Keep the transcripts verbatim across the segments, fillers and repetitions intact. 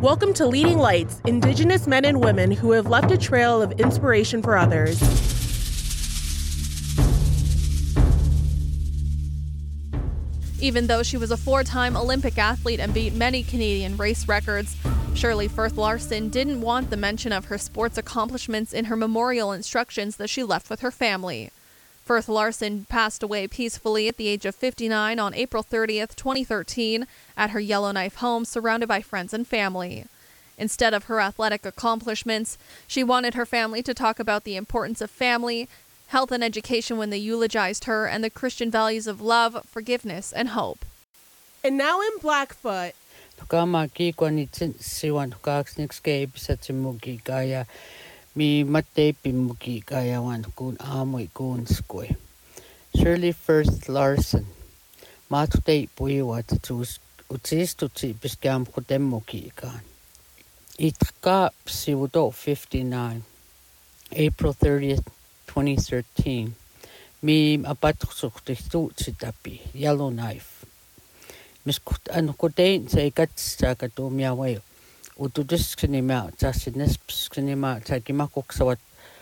Welcome to Leading Lights, Indigenous men and women who have left a trail of inspiration for others. Even though she was a four-time Olympic athlete and beat many Canadian race records, Shirley Firth Larson didn't want the mention of her sports accomplishments in her memorial instructions that she left with her family. Firth Larson passed away peacefully at the age of fifty-nine on April thirtieth, twenty thirteen, at her Yellowknife home surrounded by friends and family. Instead of her athletic accomplishments, she wanted her family to talk about the importance of family, health and education when they eulogized her, and the Christian values of love, forgiveness, and hope. And now in Blackfoot. Mi mateipi muki kaya wan kun amoi kun skoi. Shirley Firth Larson. Matutei puiwa tatus utistuti biskam kutemuki kan. Itka siwudo fifty-nine. April thirtieth, twenty thirteen. Mi apatusukti tapi Yellowknife. Miskut anu kutein sa ikatsa katumia wayo. Utudiskinima tasinespskinima takimakoksawat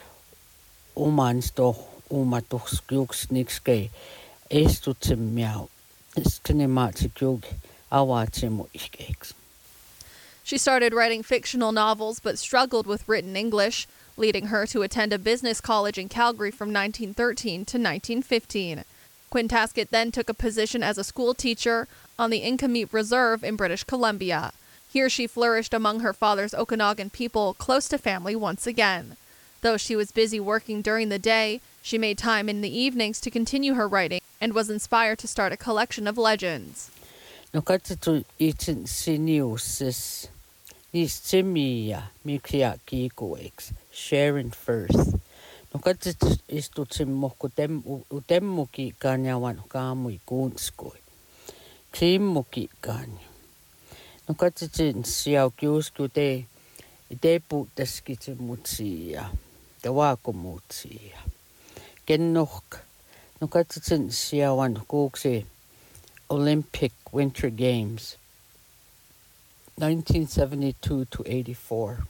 umansto umatukskyuksnikske estutsimiau skinima tikyug awatimu iskeks. She started writing fictional novels but struggled with written English, leading her to attend a business college in Calgary from nineteen thirteen to nineteen fifteen. Quintaskett then took a position as a school teacher on the Inkameep Reserve in British Columbia. Here she flourished among her father's Okanagan people, close to family once again. Though she was busy working during the day, she made time in the evenings to continue her writing and was inspired to start a collection of legends. Nokatitu itin siniusis nistimia mikia kikuex Sharon Firth. Nokatitu istutimmo kutem utemmuki kanyawan kamui kunskoi. Krimmuki kanya. Nokatitin siau kiuskute idepu taskitimutsia tawakumutsia. Kennok nokatitin siawan kuuksi Olympic Winter Games nineteen seventy-two to eighty-four.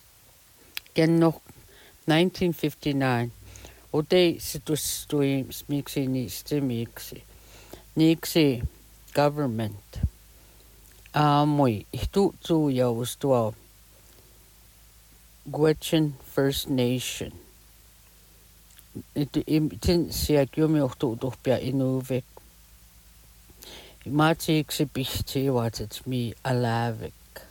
Kennok nineteen fifty-nine. Ode situstui smiksi ni stimiksi. Niksi government. Amoi ihtu tu yaustua Gwich'in First Nation. Itu itin siya kiumi uhtu tuhpia inuvik. Mati iksipihti watit mi alavik.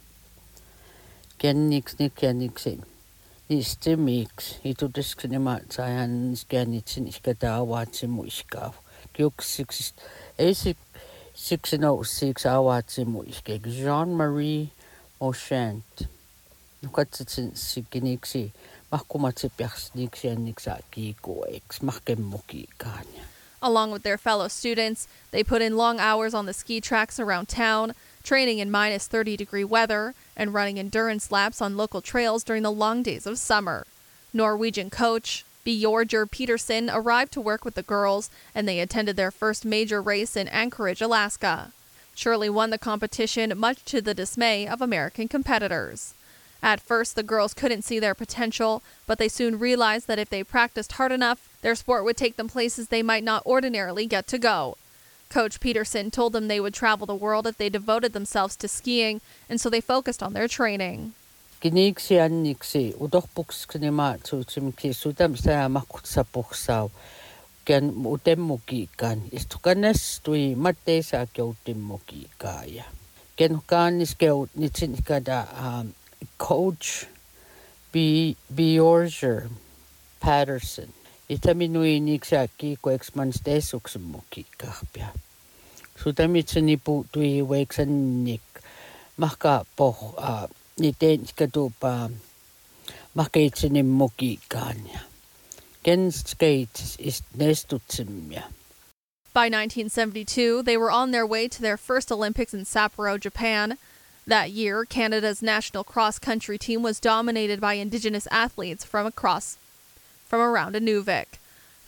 Kenniks ni kenniksin. Ni stimix itu diskinima tayan skanitin iskata watimu iskav. Kiuk six eight six oh six awatimu iskeg Jean-Marie Mochant. Nukatitin sikiniksi mahkumatipiaks niksianiksa kikuex mahkemuki kanya. Along with their fellow students, they put in long hours on the ski tracks around town, training in minus thirty degree weather, and running endurance laps on local trails during the long days of summer. Norwegian coach Bjorger Peterson arrived to work with the girls, and they attended their first major race in Anchorage, Alaska. Shirley won the competition, much to the dismay of American competitors. At first, the girls couldn't see their potential, but they soon realized that if they practiced hard enough, their sport would take them places they might not ordinarily get to go. Coach Peterson told them they would travel the world if they devoted themselves to skiing, and so they focused on their training. Kiniksi anniksi utohpukskinima tuutsimki sudam saya makutsapuksaw ken utemmuki kan istukanes tui matteisa keutimmuki kaya. Ken kanis keut nitsikada um, Coach B. Bjorger Patterson. Itaminui niksa kiko exmanstesuksemuki kahpia. Sudamitsani putui weksanik mahka poh uh, nitenskatupa mahkeitsinimmuki kanya. Ken skates is nestutsimia. By nineteen seventy-two, they were on their way to their first Olympics in Sapporo, Japan. That year, Canada's national cross-country team was dominated by Indigenous athletes from across, from around Inuvik.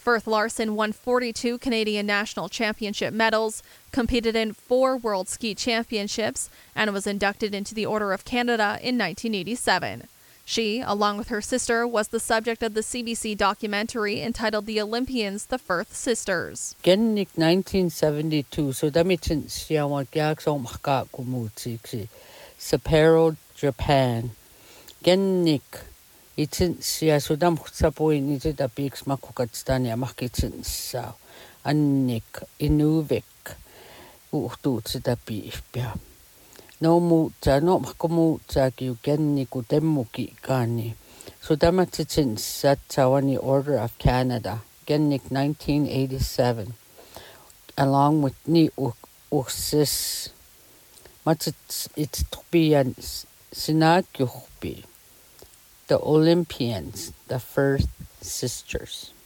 Firth Larson won forty-two Canadian National Championship medals, competed in four World Ski Championships, and was inducted into the Order of Canada in nineteen eighty-seven. She, along with her sister, was the subject of the C B C documentary entitled The Olympians, the Firth Sisters. Gennik nineteen seventy-two, so damitin siya wan gyakso maka kumutiksi. Sapporo, Japan. Gennik itin siya so dam sapoin iti da biks makukatstania makitin sa. Annik inuvik uhtu da bifpia. No muuta, no makumuuta kiu genni ku temmuki kani. So damatitin satawani Order of Canada, gennik nineteen eighty-seven, along with ni uksis. Matit it tubian sinagyuhbi, the Olympians, the Firth Sisters.